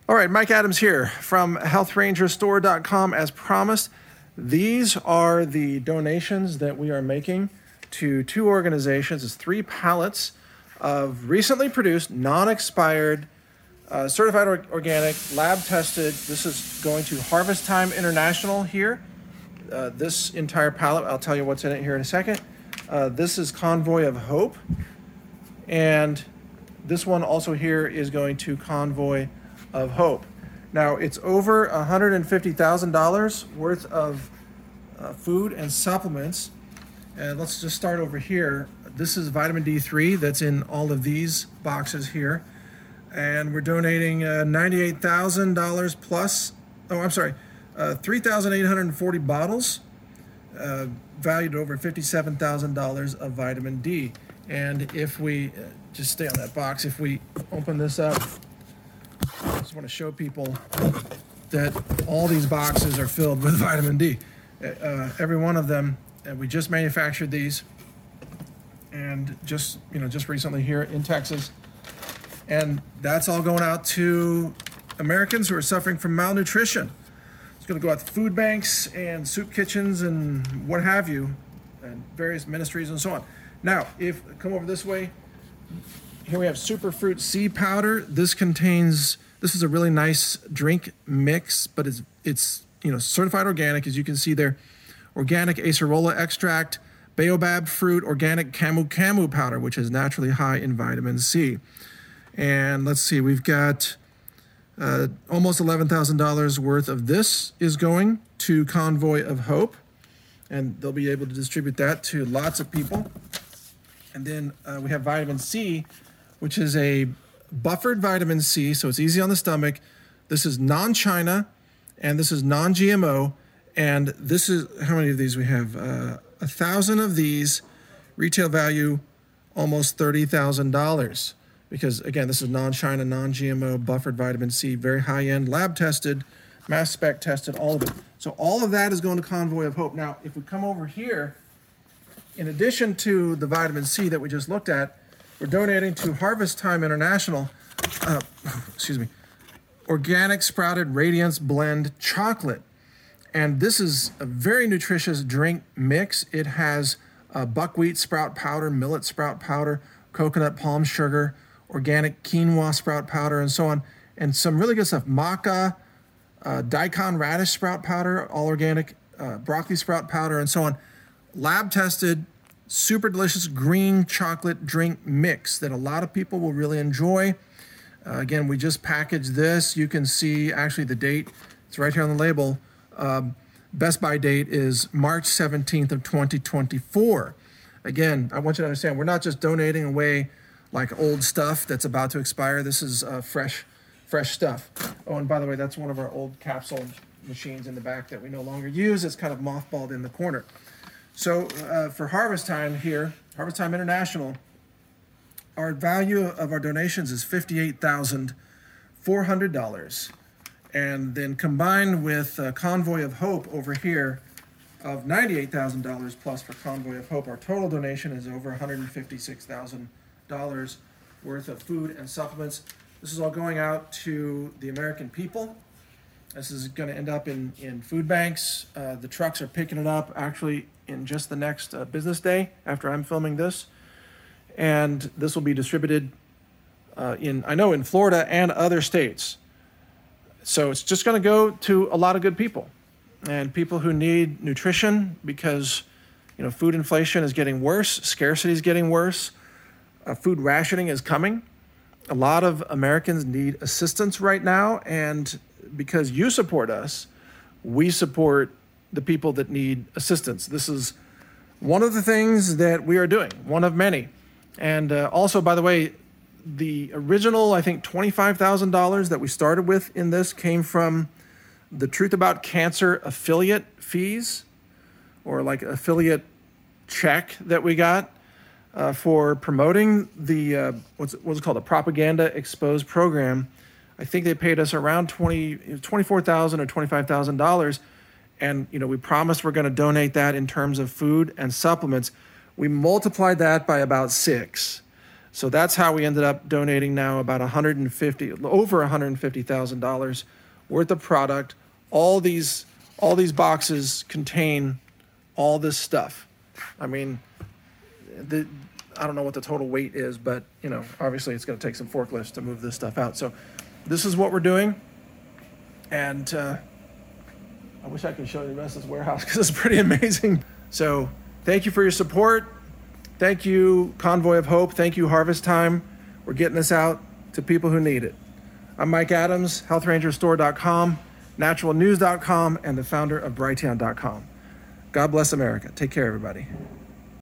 All right, Mike Adams here from healthrangerstore.com. As promised, these are the donations that we are making to two organizations. It's 3 pallets of recently produced, non-expired, certified organic, lab-tested. This is going to Harvest Time International here. This entire pallet, I'll tell you what's in it here in a second. This is Convoy of Hope. And this one also here is going to Convoy of Hope. Now, it's over $150,000 worth of food and supplements. And let's just start over here. This is vitamin D3 that's in all of these boxes here. And we're donating $98,000 plus, 3,840 bottles, valued over $57,000 of vitamin D. And if we, just stay on that box, if we open this up, I just want to show people that all these boxes are filled with vitamin D. Every one of them, and we just manufactured these, and just recently here in Texas. And that's all going out to Americans who are suffering from malnutrition. It's going to go out to food banks and soup kitchens and what have you, and various ministries and so on. Now, come over this way, here we have Superfruit Sea Powder. This is a really nice drink mix, but it's certified organic, as you can see there. Organic acerola extract, baobab fruit, organic camu powder, which is naturally high in vitamin C. And let's see, we've got almost $11,000 worth of this is going to Convoy of Hope, and they'll be able to distribute that to lots of people. And then we have vitamin C, which is a buffered vitamin C, so it's easy on the stomach. This is non-China, and this is non-GMO, and this is, how many of these we have? 1,000 of these, retail value almost $30,000. Because, again, this is non-China, non-GMO, buffered vitamin C, very high-end, lab-tested, mass spec tested, all of it. So all of that is going to Convoy of Hope. Now, if we come over here, in addition to the vitamin C that we just looked at, we're donating to Harvest Time International, organic sprouted Radiance Blend chocolate. And this is a very nutritious drink mix. It has buckwheat sprout powder, millet sprout powder, coconut palm sugar, organic quinoa sprout powder, and so on. And some really good stuff. Maca, daikon radish sprout powder, all organic, broccoli sprout powder, and so on. Lab tested, super delicious green chocolate drink mix that a lot of people will really enjoy. Again, we just packaged this. You can see actually the date. It's right here on the label. Best by date is March 17th of 2024. Again, I want you to understand, we're not just donating away like old stuff that's about to expire. This is fresh stuff. Oh, and by the way, that's one of our old capsule machines in the back that we no longer use. It's kind of mothballed in the corner. So for Harvest Time here, Harvest Time International, our value of our donations is $58,400. And then combined with Convoy of Hope over here of $98,000 plus for Convoy of Hope, our total donation is over $156,000 worth of food and supplements. This is all going out to the American people. This is going to end up in food banks. The trucks are picking it up actually in just the next business day after I'm filming this. And this will be distributed in Florida and other states. So it's just going to go to a lot of good people and people who need nutrition because, food inflation is getting worse. Scarcity is getting worse. Food rationing is coming. A lot of Americans need assistance right now. And because you support us, we support the people that need assistance. This is one of the things that we are doing, one of many. And also, by the way, the original, I think, $25,000 that we started with in this came from the Truth About Cancer affiliate fees, or like affiliate check that we got for promoting the, what's it called, the Propaganda Exposed program. I think they paid us around $24,000 or $25,000. And, we promised we're going to donate that in terms of food and supplements. We multiplied that by about 6. So that's how we ended up donating now about over $150,000 worth of product. All these boxes contain all this stuff. I mean, I don't know what the total weight is, but obviously it's going to take some forklifts to move this stuff out. So this is what we're doing. And I wish I could show you the rest of this warehouse because it's pretty amazing. So thank you for your support. Thank you, Convoy of Hope. Thank you, Harvest Time. We're getting this out to people who need it. I'm Mike Adams, healthrangerstore.com, naturalnews.com, and the founder of Brighteon.com. God bless America. Take care, everybody.